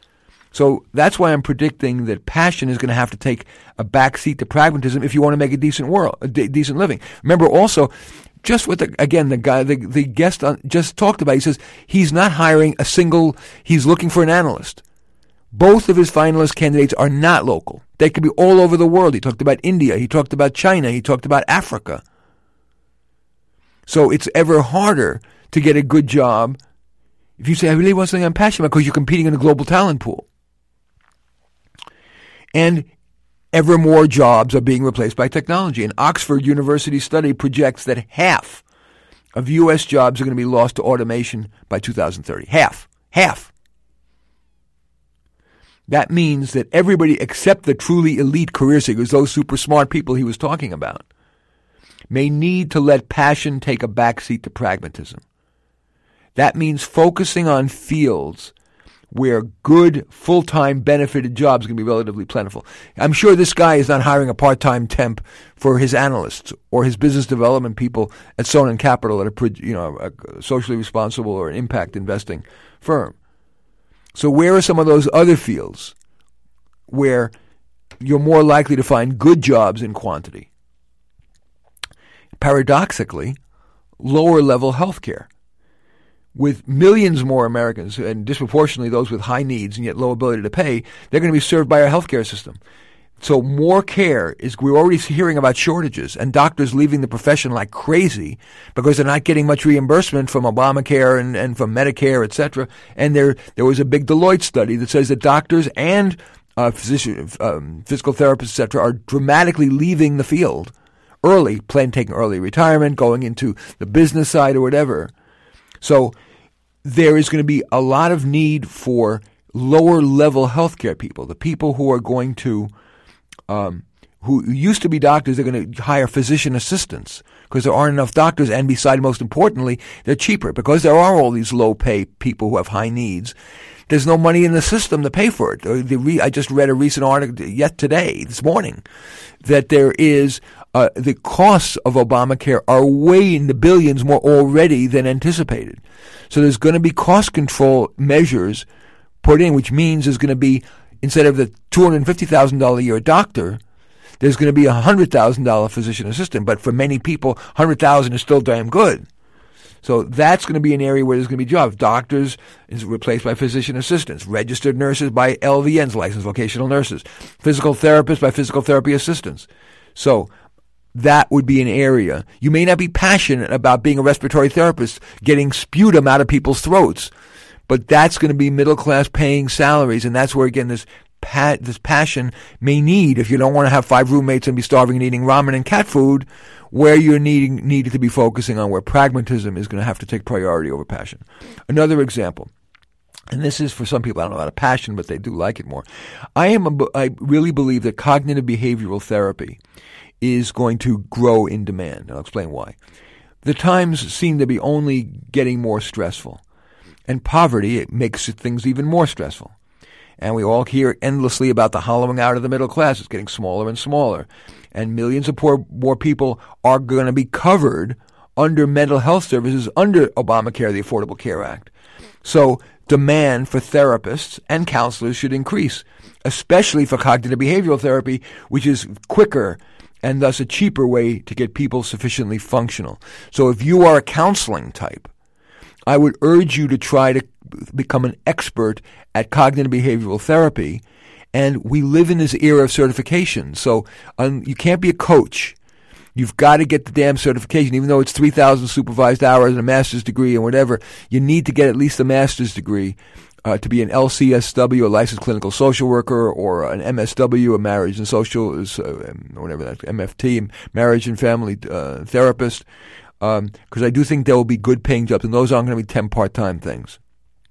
So that's why I'm predicting that passion is going to have to take a backseat to pragmatism if you want to make a decent world, a de- decent living. Remember also, just what the, again the guy, the, the guest on, just talked about. He says he's not hiring a single. He's looking for an analyst. Both of his finalist candidates are not local. They could be all over the world. He talked about India. He talked about China. He talked about Africa. So it's ever harder to get a good job if you say, I really want something I'm passionate about, because you're competing in a global talent pool. And ever more jobs are being replaced by technology. An Oxford University study projects that half of U S jobs are going to be lost to automation by two thousand thirty. Half. Half. That means that everybody except the truly elite career seekers, those super smart people he was talking about, may need to let passion take a backseat to pragmatism. That means focusing on fields where good, full-time, benefited jobs are going to be relatively plentiful. I'm sure this guy is not hiring a part-time temp for his analysts or his business development people at Sonnen Capital, at a, you know, a socially responsible or an impact investing firm. So where are some of those other fields where you're more likely to find good jobs in quantity? Paradoxically, lower-level healthcare. With millions more Americans, and disproportionately those with high needs and yet low ability to pay, they're going to be served by our healthcare system. So more care is, we're already hearing about shortages and doctors leaving the profession like crazy because they're not getting much reimbursement from Obamacare and, and from Medicare, et cetera. And there, there was a big Deloitte study that says that doctors and uh, physician, um, physical therapists, et cetera, are dramatically leaving the field early, plan taking early retirement, going into the business side or whatever. So there is going to be a lot of need for lower-level healthcare people, the people who are going to, um, who used to be doctors, they're going to hire physician assistants because there aren't enough doctors, and beside, most importantly, they're cheaper because there are all these low-pay people who have high needs. There's no money in the system to pay for it. The re- I just read a recent article yet today, this morning, that there is uh, the costs of Obamacare are way in the billions more already than anticipated. So there's going to be cost control measures put in, which means there's going to be, instead of the two hundred fifty thousand dollars a year doctor, there's going to be a one hundred thousand dollars physician assistant. But for many people, one hundred thousand dollars is still damn good. So that's going to be an area where there's going to be jobs. Doctors is replaced by physician assistants. Registered nurses by L V Ns, licensed vocational nurses. Physical therapists by physical therapy assistants. So that would be an area. You may not be passionate about being a respiratory therapist, getting sputum out of people's throats, but that's going to be middle-class paying salaries, and that's where, again, this pa- this passion may need, if you don't want to have five roommates and be starving and eating ramen and cat food, where you're needing needed to be focusing on, where pragmatism is going to have to take priority over passion. Another example, and this is for some people, I don't know about a passion, but they do like it more. I am a, I really believe that cognitive behavioral therapy is going to grow in demand. And I'll explain why. The times seem to be only getting more stressful. And poverty, it makes things even more stressful. And we all hear endlessly about the hollowing out of the middle class. It's getting smaller and smaller. And millions of poor, more people are going to be covered under mental health services under Obamacare, the Affordable Care Act. So demand for therapists and counselors should increase, especially for cognitive behavioral therapy, which is quicker and thus a cheaper way to get people sufficiently functional. So if you are a counseling type, I would urge you to try to become an expert at cognitive behavioral therapy. And we live in this era of certification. So um, you can't be a coach. You've got to get the damn certification, even though it's three thousand supervised hours and a master's degree and whatever. You need to get at least a master's degree uh, to be an L C S W, a licensed clinical social worker, or an M S W, a marriage and social, uh, whatever that, M F T, marriage and family uh, therapist. Because um, I do think there will be good paying jobs, and those aren't going to be ten part-time things.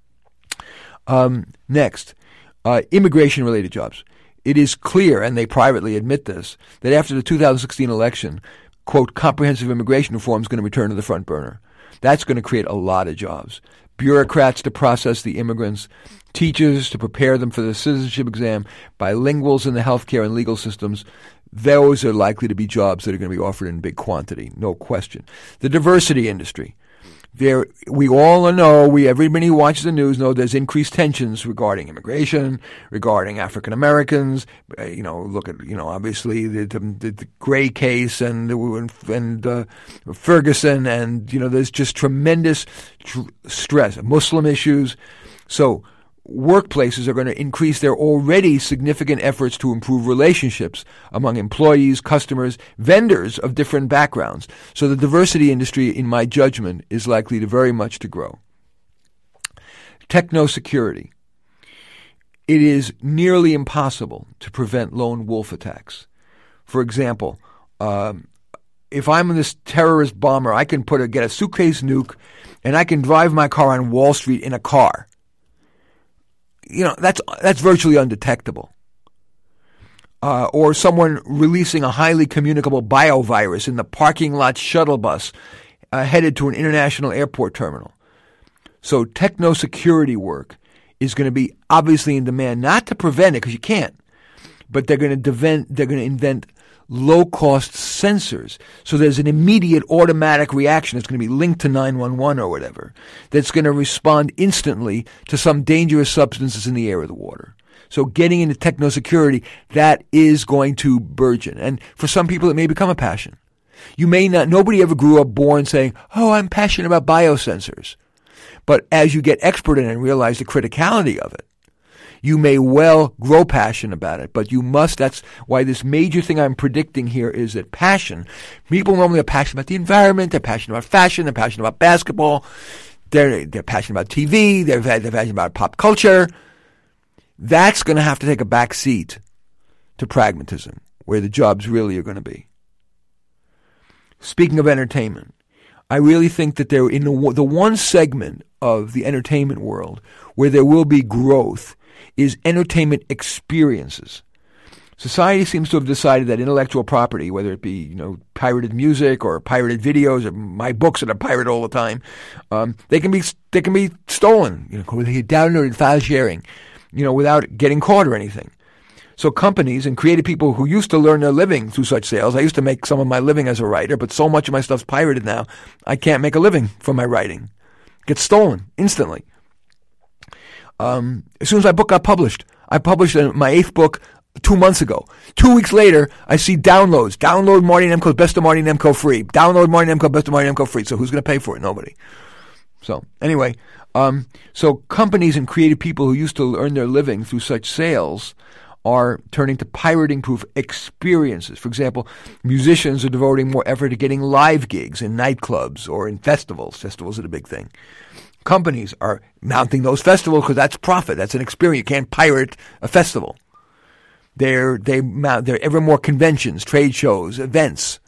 Um, next, uh, immigration-related jobs. It is clear, and they privately admit this, that after the two thousand sixteen election, quote, comprehensive immigration reform is going to return to the front burner. That's going to create a lot of jobs. Bureaucrats to process the immigrants, teachers to prepare them for the citizenship exam, bilinguals in the healthcare and legal systems. Those are likely to be jobs that are going to be offered in big quantity, no question. The diversity industry. There, we all know, we everybody who watches the news know there's increased tensions regarding immigration, regarding African Americans. Uh, you know, look at, you know, obviously the, the, the Gray case and and uh, Ferguson, and you know, there's just tremendous tr- stress, Muslim issues. So workplaces are going to increase their already significant efforts to improve relationships among employees, customers, vendors of different backgrounds. So the diversity industry, in my judgment, is likely to very much to grow. Techno-security. It is nearly impossible to prevent lone wolf attacks. For example, um, if I'm this terrorist bomber, I can put a, get a suitcase nuke, and I can drive my car on Wall Street in a car. You know, that's that's virtually undetectable. Uh, or someone releasing a highly communicable biovirus in the parking lot shuttle bus uh, headed to an international airport terminal. So techno-security work is going to be obviously in demand, not to prevent it, because you can't, but they're going to devent, they're going to invent low-cost sensors. So there's an immediate automatic reaction that's going to be linked to nine one one or whatever, that's going to respond instantly to some dangerous substances in the air or the water. So getting into techno-security, that is going to burgeon. And for some people, it may become a passion. You may not, nobody ever grew up born saying, oh, I'm passionate about biosensors. But as you get expert in it and realize the criticality of it, you may well grow passion about it, but you must, that's why this major thing I'm predicting here is that passion, people normally are passionate about the environment, they're passionate about fashion, they're passionate about basketball, they're, they're passionate about T V, they're, they're passionate about pop culture. That's going to have to take a back seat to pragmatism, where the jobs really are going to be. Speaking of entertainment, I really think that there, in the, the one segment of the entertainment world where there will be growth is entertainment experiences. Society seems to have decided that intellectual property, whether it be, you know, pirated music or pirated videos or my books that are pirated all the time, um, they can be they can be stolen, you know, they downloaded file sharing, you know, without getting caught or anything. So companies and creative people who used to learn their living through such sales, I used to make some of my living as a writer, but so much of my stuff's pirated now, I can't make a living from my writing. It gets stolen instantly. Um, as soon as my book got published, I published my eighth book two months ago. Two weeks later, I see downloads. Download Marty Nemco's Best of Marty Nemco free. Download Marty Nemco Best of Marty Nemco free. So who's going to pay for it? Nobody. So anyway, um, so companies and creative people who used to earn their living through such sales are turning to pirating-proof experiences. For example, musicians are devoting more effort to getting live gigs in nightclubs or in festivals. Festivals are the big thing. Companies are mounting those festivals because that's profit. That's an experience. You can't pirate a festival. They're, they mount, they're ever more conventions, trade shows, events.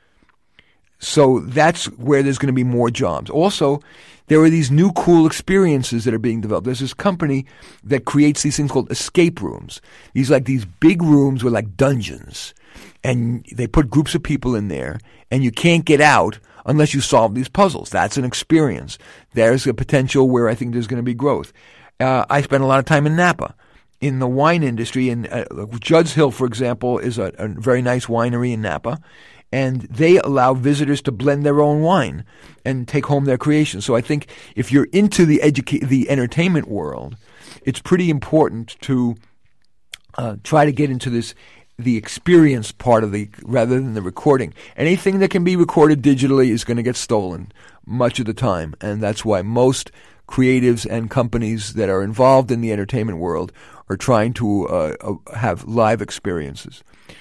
So that's where there's going to be more jobs. Also, there are these new cool experiences that are being developed. There's this company that creates these things called escape rooms. These like these big rooms with like dungeons. And they put groups of people in there, and you can't get out unless you solve these puzzles. That's an experience. There's a potential where I think there's going to be growth. Uh, I spent a lot of time in Napa, in the wine industry. And uh, Judd's Hill, for example, is a, a very nice winery in Napa. And they allow visitors to blend their own wine and take home their creations. So I think if you're into the educa- the entertainment world, it's pretty important to uh, try to get into this the experience part of the rather than the recording. Anything that can be recorded digitally is going to get stolen much of the time, and that's why most creatives and companies that are involved in the entertainment world are trying to uh, uh, have live experiences.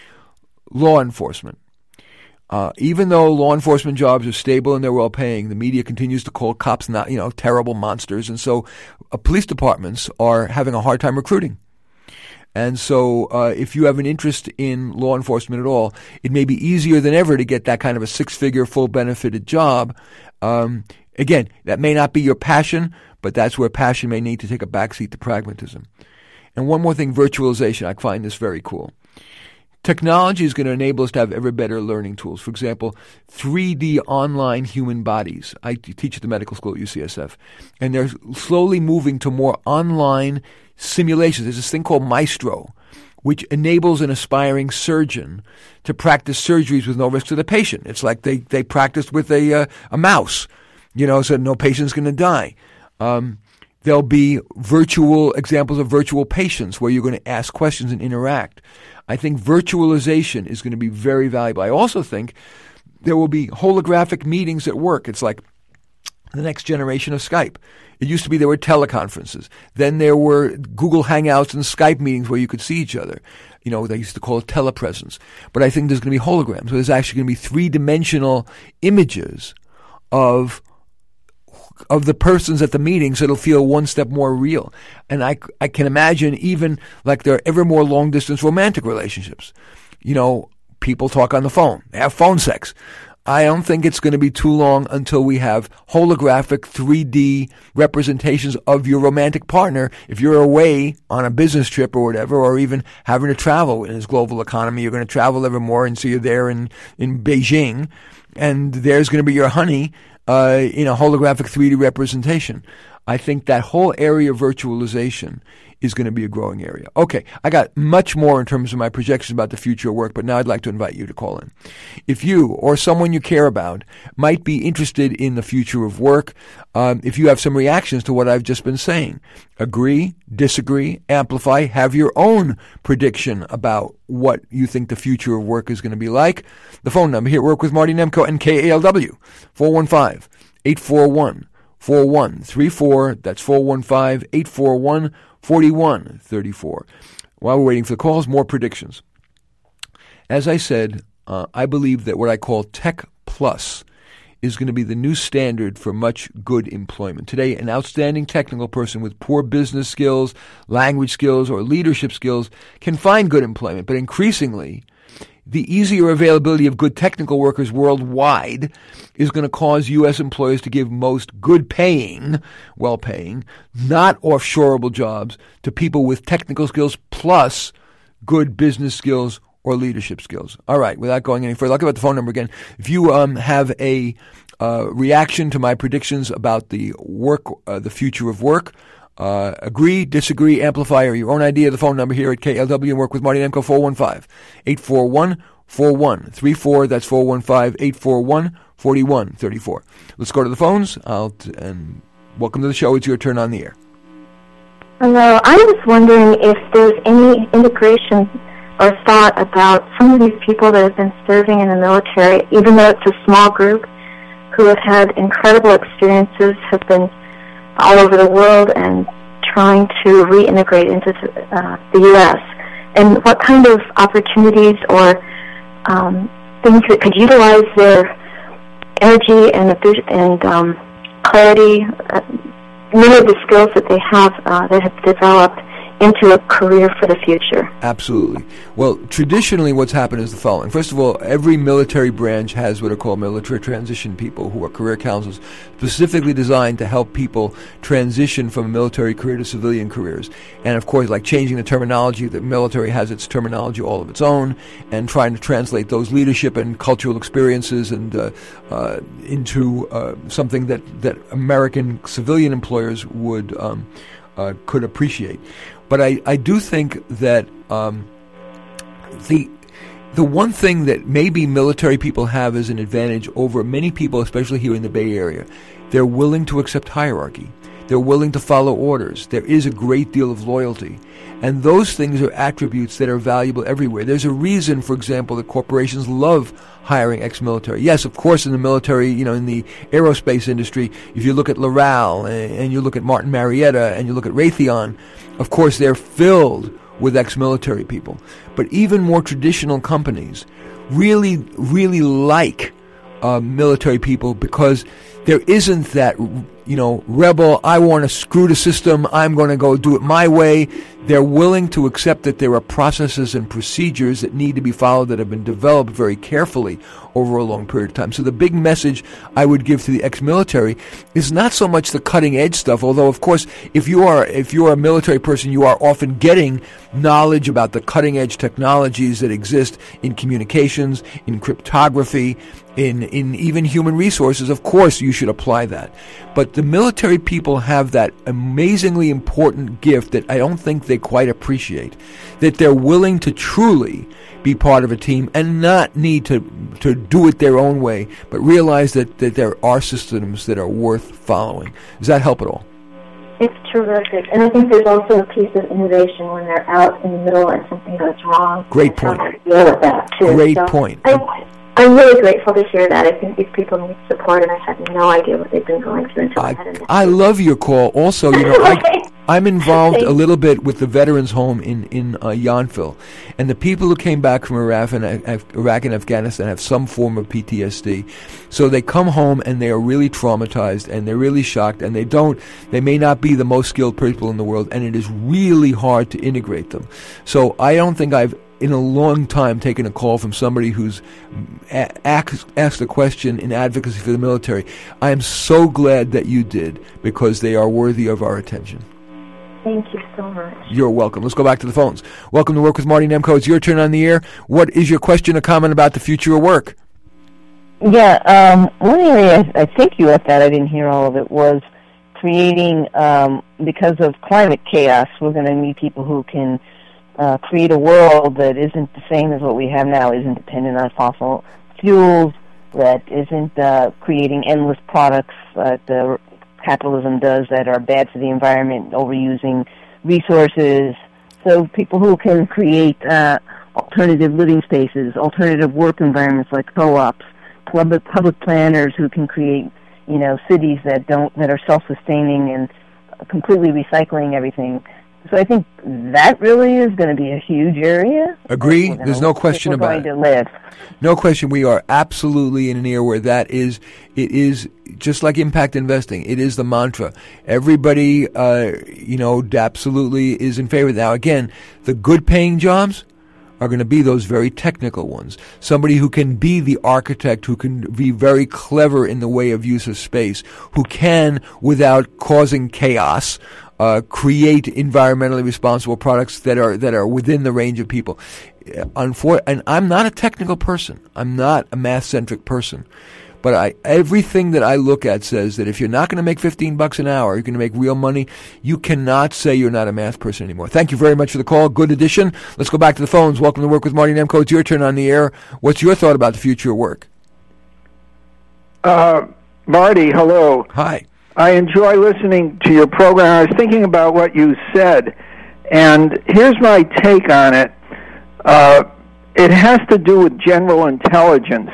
Law enforcement. Uh, even though law enforcement jobs are stable and they're well paying, the media continues to call cops not, you know, terrible monsters, and so uh, police departments are having a hard time recruiting. And so uh, if you have an interest in law enforcement at all, it may be easier than ever to get that kind of a six-figure, full-benefited job. Um, again, that may not be your passion, but that's where passion may need to take a backseat to pragmatism. And one more thing, virtualization. I find this very cool. Technology is going to enable us to have ever better learning tools. For example, three D online human bodies. I teach at the medical school at U C S F, and they're slowly moving to more online simulations. There's this thing called Maestro, which enables an aspiring surgeon to practice surgeries with no risk to the patient. It's like they, they practiced with a uh, a mouse, you know, so no patient's going to die. Um, there'll be virtual examples of virtual patients where you're going to ask questions and interact. I think virtualization is going to be very valuable. I also think there will be holographic meetings at work. It's like the next generation of Skype. It used to be there were teleconferences. Then there were Google Hangouts and Skype meetings where you could see each other. You know, they used to call it telepresence. But I think there's going to be holograms. So there's actually going to be three-dimensional images of of the persons at the meeting, so it'll feel one step more real. And I, I can imagine even like there are ever more long-distance romantic relationships. You know, people talk on the phone. They have phone sex. I don't think it's going to be too long until we have holographic three D representations of your romantic partner if you're away on a business trip or whatever, or even having to travel in this global economy. You're going to travel ever more, and so you're there in, in Beijing, and there's going to be your honey uh, in a holographic three D representation. I think that whole area of virtualization is going to be a growing area. Okay, I got much more in terms of my projections about the future of work, but now I'd like to invite you to call in. If you or someone you care about might be interested in the future of work, um, if you have some reactions to what I've just been saying, agree, disagree, amplify, have your own prediction about what you think the future of work is going to be like. The phone number here at Work with Marty Nemco and K A L W, four one five, eight four one, four one three four. That's four one five, eight four one, forty-one thirty-four. While we're waiting for the calls, more predictions. As I said, uh, I believe that what I call Tech Plus is going to be the new standard for much good employment. Today, an outstanding technical person with poor business skills, language skills, or leadership skills can find good employment, but increasingly, the easier availability of good technical workers worldwide is going to cause U S employers to give most good-paying, well-paying, not offshoreable jobs to people with technical skills plus good business skills or leadership skills. All right, without going any further, I'll give out the phone number again. If you um, have a uh, reaction to my predictions about the work, uh, the future of work, Uh, agree, disagree, amplify, or your own idea. The phone number here at K L W and Work with Marty Nemco, four one five, eight four one, four one three four. That's four one five, eight four one, four one three four. Let's go to the phones. I'll t- and welcome to the show. It's your turn on the air. Hello. I'm just wondering if there's any integration or thought about some of these people that have been serving in the military, even though it's a small group, who have had incredible experiences, have been all over the world and trying to reintegrate into uh, the U S, and what kind of opportunities or um, things that could utilize their energy and and um, clarity, uh, many of the skills that they have uh, that have developed into a career for the future. Absolutely. Well, traditionally what's happened is the following. First of all, every military branch has what are called military transition people, who are career counselors specifically designed to help people transition from a military career to civilian careers. And of course, like changing the terminology, the military has its terminology all of its own, and trying to translate those leadership and cultural experiences and uh, uh, into uh, something that, that American civilian employers would um, uh, could appreciate. But I, I do think that um, the the one thing that maybe military people have as an advantage over many people, especially here in the Bay Area, they're willing to accept hierarchy. They're willing to follow orders. There is a great deal of loyalty. And those things are attributes that are valuable everywhere. There's a reason, for example, that corporations love hiring ex-military. Yes, of course, in the military, you know, in the aerospace industry, if you look at Loral and, and you look at Martin Marietta and you look at Raytheon, of course, they're filled with ex-military people. But even more traditional companies really, really like uh, military people because there isn't that, you know, rebel, I want to screw the system, I'm going to go do it my way. They're willing to accept that there are processes and procedures that need to be followed that have been developed very carefully over a long period of time. So the big message I would give to the ex-military is not so much the cutting edge stuff, although of course if you are if you are a military person, you are often getting knowledge about the cutting edge technologies that exist in communications, in cryptography, in in even human resources. Of course you should apply that. But the military people have that amazingly important gift that I don't think they quite appreciate, that they're willing to truly be part of a team and not need to to do it their own way, but realize that, that there are systems that are worth following. Does that help at all? It's terrific. And I think there's also a piece of innovation when they're out in the middle and something goes wrong. Great point. How to deal with that, too. Great so point. I, I'm really grateful to hear that. I think these people need support, and I had no idea what they've been going through until I, I had an I love your call. Also, you know, I, I'm involved a little bit with the Veterans Home in in uh, Yountville, and the people who came back from Iraq and Af- Iraq and Afghanistan have some form of P T S D. So they come home and they are really traumatized and they're really shocked, and they don't. They may not be the most skilled people in the world, and it is really hard to integrate them. So I don't think I've in a long time taken a call from somebody who's a- asked, asked a question in advocacy for the military. I am so glad that you did, because they are worthy of our attention. Thank you so much. You're welcome. Let's go back to the phones. Welcome to Work with Marty Nemko. It's your turn on the air. What is your question or comment about the future of work? Yeah, um, one area I, I think you left out, I didn't hear all of it, was creating, um, because of climate chaos, we're going to need people who can Uh, create a world that isn't the same as what we have now, isn't dependent on fossil fuels, that isn't uh, creating endless products that uh, capitalism does that are bad for the environment, overusing resources. So people who can create uh, alternative living spaces, alternative work environments like co-ops, public, public planners who can create, you know, cities that don't that are self-sustaining and completely recycling everything. So I think that really is going to be a huge area. Agree. There's no question about it. To live. No question. We are absolutely in an era where that is, it is just like impact investing. It is the mantra. Everybody, uh, you know, absolutely is in favor of that. Now, again, the good paying jobs are going to be those very technical ones. Somebody who can be the architect, who can be very clever in the way of use of space, who can, without causing chaos, Uh, create environmentally responsible products that are that are within the range of people. Unfor- and I'm not a technical person. I'm not a math-centric person. But I, everything that I look at says that if you're not going to make fifteen bucks an hour, you're going to make real money, you cannot say you're not a math person anymore. Thank you very much for the call. Good addition. Let's go back to the phones. Welcome to Work with Marty Nemko. It's your turn on the air. What's your thought about the future of work? Uh, Marty, hello. Hi. I enjoy listening to your program. I was thinking about what you said, and here's my take on it. uh, it has to do with general intelligence.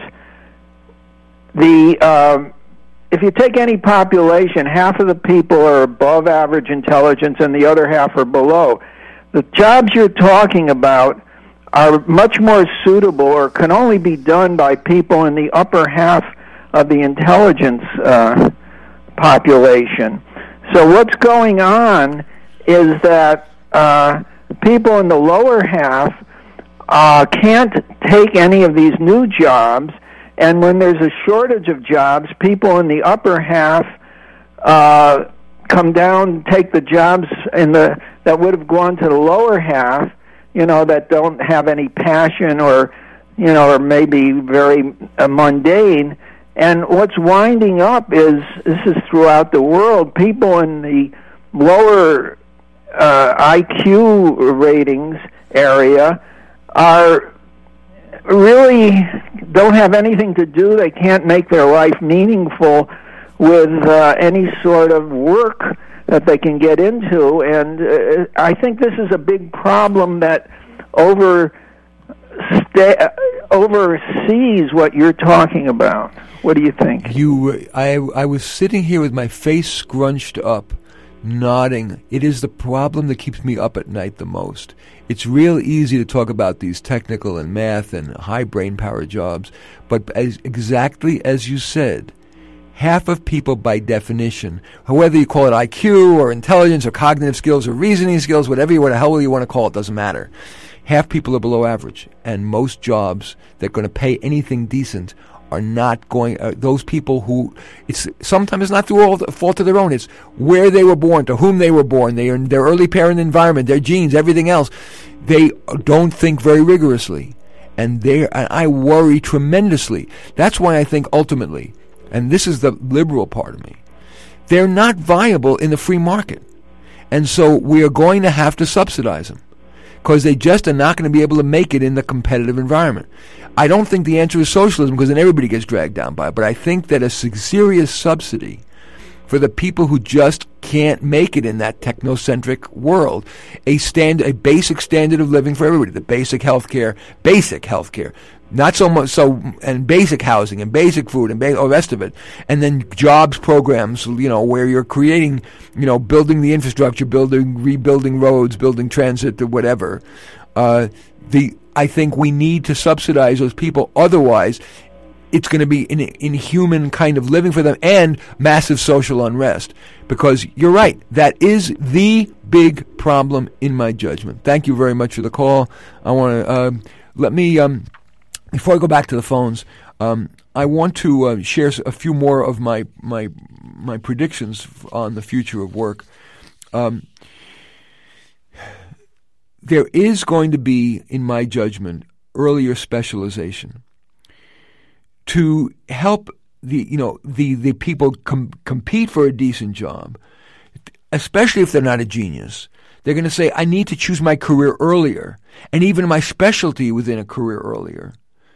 The uh, if you take any population, half of the people are above average intelligence and the other half are below. The jobs you're talking about are much more suitable or can only be done by people in the upper half of the intelligence uh, population. So what's going on is that uh, people in the lower half uh, can't take any of these new jobs, and when there's a shortage of jobs, people in the upper half uh, come down, take the jobs in the that would have gone to the lower half, you know, that don't have any passion or, you know, or maybe very uh, mundane. And what's winding up is, this is throughout the world, people in the lower uh, I Q ratings area are really don't have anything to do. They can't make their life meaningful with uh, any sort of work that they can get into. And uh, I think this is a big problem that over sta- oversees what you're talking about. What do you think? You, I, I was sitting here with my face scrunched up, nodding. It is the problem that keeps me up at night the most. It's real easy to talk about these technical and math and high brain power jobs, but as exactly as you said, half of people by definition, whether you call it I Q or intelligence or cognitive skills or reasoning skills, whatever you want, hell you want to call it, doesn't matter. Half people are below average, and most jobs that are going to pay anything decent are not going, uh, those people who, it's sometimes it's not through all the fault of their own, it's where they were born, to whom they were born, they are in their early parent environment, their genes, everything else. They don't think very rigorously, and they and I worry tremendously. That's why I think ultimately, and this is the liberal part of me, they're not viable in the free market. And so we are going to have to subsidize them, because they just are not going to be able to make it in the competitive environment. I don't think the answer is socialism, because then everybody gets dragged down by it. But I think that a serious subsidy for the people who just can't make it in that technocentric world, a stand, a basic standard of living for everybody, the basic health care, basic health care, not so much so, and basic housing and basic food and ba- all the rest of it, and then jobs programs, you know, where you're creating, you know, building the infrastructure, building, rebuilding roads, building transit or whatever. Uh, the I think we need to subsidize those people. Otherwise, it's going to be an inhuman kind of living for them and massive social unrest. Because you're right, that is the big problem in my judgment. Thank you very much for the call. I want to um, let me um, before I go back to the phones. Um, I want to uh, share a few more of my my my predictions on the future of work. Um, there is going to be, in my judgment, earlier specialization to help the you know the the people com- compete for a decent job, especially if they're not a genius. They're going to say, I need to choose my career earlier, and even my specialty within a career earlier,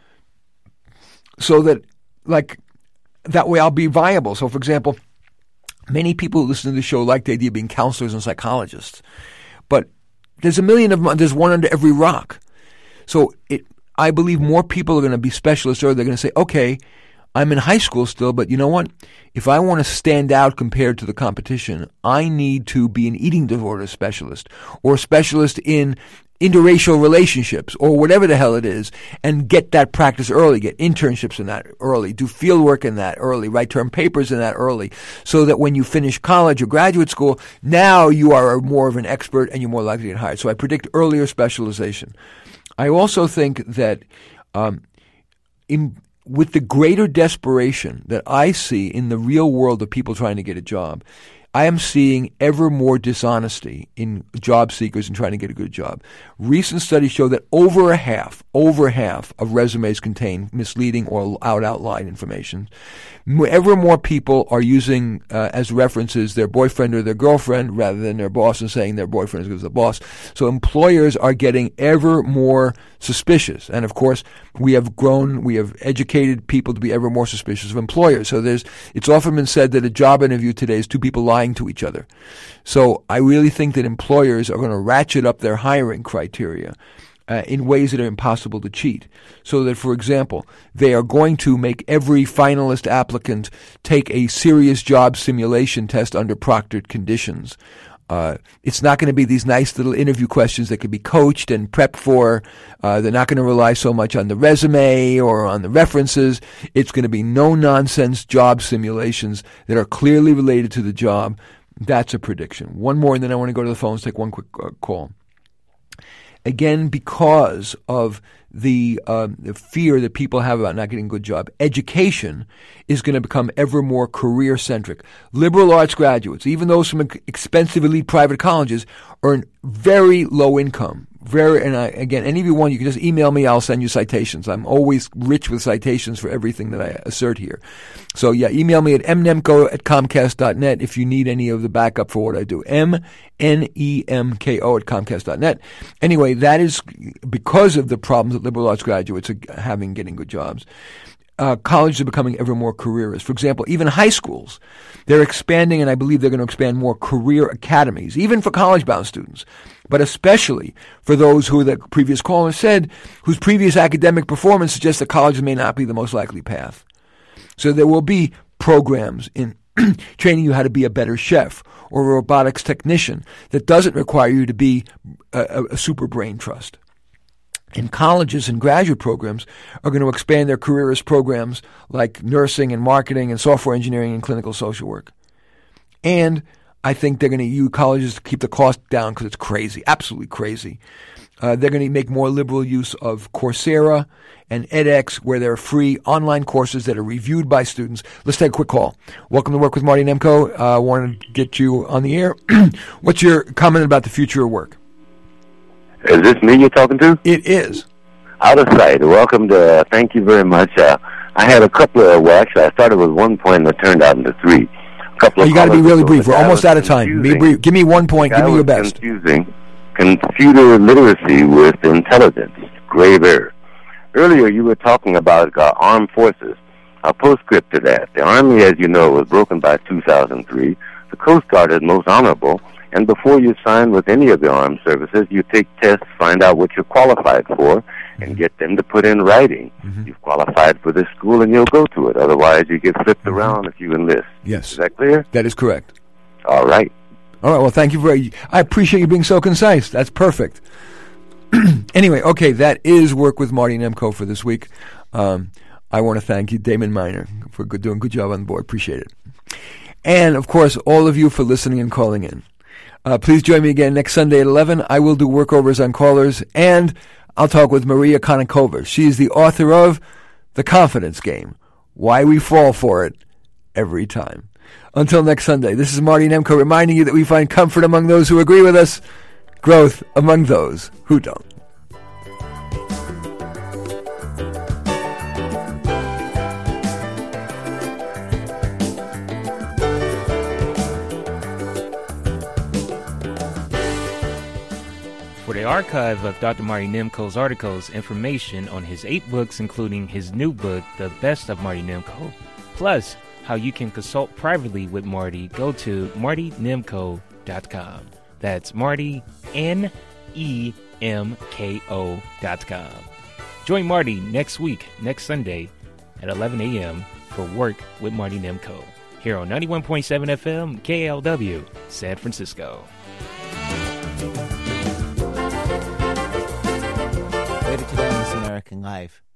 so that like that way I'll be viable. So, for example, many people who listen to the show like the idea of being counselors and psychologists, but there's a million of them. There's one under every rock. So it. I believe more people are going to be specialists, or they're going to say, okay, I'm in high school still, but you know what? If I want to stand out compared to the competition, I need to be an eating disorder specialist or a specialist in interracial relationships or whatever the hell it is, and get that practice early, get internships in that early, do field work in that early, write term papers in that early, so that when you finish college or graduate school, now you are more of an expert and you're more likely to get hired. So I predict earlier specialization. I also think that um, in, with the greater desperation that I see in the real world of people trying to get a job, I am seeing ever more dishonesty in job seekers and trying to get a good job. Recent studies show that over a half, over half of resumes contain misleading or out outline information. Ever more people are using uh, as references their boyfriend or their girlfriend rather than their boss, and saying their boyfriend is the boss. So employers are getting ever more suspicious. And of course, we have grown, we have educated people to be ever more suspicious of employers. So there's, it's often been said that a job interview today is two people lying to each other. So I really think that employers are going to ratchet up their hiring criteria. uh, in ways that are impossible to cheat. So that, for example, they are going to make every finalist applicant take a serious job simulation test under proctored conditions. Uh, it's not going to be these nice little interview questions that can be coached and prepped for. Uh, they're not going to rely so much on the resume or on the references. It's going to be no-nonsense job simulations that are clearly related to the job. That's a prediction. One more, and then I want to go to the phones, take one quick uh, call. Again, because of the, um, the fear that people have about not getting a good job, education is going to become ever more career-centric. Liberal arts graduates, even those from expensive elite private colleges, earn very low income. Very, and I, again, any of you want, you can just email me. I'll send you citations. I'm always rich with citations for everything that I assert here. So yeah, email me at m nemko at comcast dot net if you need any of the backup for what I do. M N E M K O at comcast dot net. Anyway, that is because of the problems that liberal arts graduates are having getting good jobs. Uh, colleges are becoming ever more careerist. For example, even high schools, they're expanding, and I believe they're going to expand more career academies, even for college-bound students, but especially for those who, the previous caller said, whose previous academic performance suggests that college may not be the most likely path. So there will be programs in training you how to be a better chef or a robotics technician that doesn't require you to be a, a super brain trust. And colleges and graduate programs are going to expand their careerist programs like nursing and marketing and software engineering and clinical social work. And I think they're going to use colleges to keep the cost down because it's crazy, absolutely crazy. Uh, they're going to make more liberal use of Coursera and edX, where there are free online courses that are reviewed by students. Let's take a quick call. Welcome to Work with Marty Nemko. I uh, wanted to get you on the air. What's your comment about the future of work? Is this me you're talking to? It is. Out of sight. Welcome to, uh, thank you very much. Uh, I had a couple of, well, actually, I started with one point and it turned out into three. A couple oh, of you got to be really brief. We're almost out of confusing. time. Be brief. Give me one point. Give me your best. Confusing computer literacy with intelligence. Grave error. Earlier, you were talking about uh, armed forces. A postscript to that. The Army, as you know, was broken by two thousand three. The Coast Guard is most honorable. And before you sign with any of the armed services, you take tests, find out what you're qualified for, and get them to put in writing. Mm-hmm. You've qualified for this school, and you'll go to it. Otherwise, you get flipped mm-hmm. around if you enlist. Yes. Is that clear? That is correct. All right. All right. Well, thank you very. I appreciate you being so concise. That's perfect. Anyway, okay, that is Work with Marty Nemko for this week. Um, I want to thank you, Damon Miner, for good, doing a good job on the board. Appreciate it. And, of course, all of you for listening and calling in. Uh, please join me again next Sunday at eleven. I will do workovers on callers, and I'll talk with Maria Konnikova. She is the author of The Confidence Game, Why We Fall For It Every Time. Until next Sunday, this is Marty Nemko reminding you that we find comfort among those who agree with us, growth among those who don't. For the archive of Doctor Marty Nemko's articles, information on his eight books, including his new book, The Best of Marty Nemko, plus how you can consult privately with Marty, go to marty nemko dot com. That's Marty, N E M K O dot com. Join Marty next week, next Sunday at eleven a.m. for Work with Marty Nemko, here on ninety-one point seven F M, K L W, San Francisco. Later today on This American Life,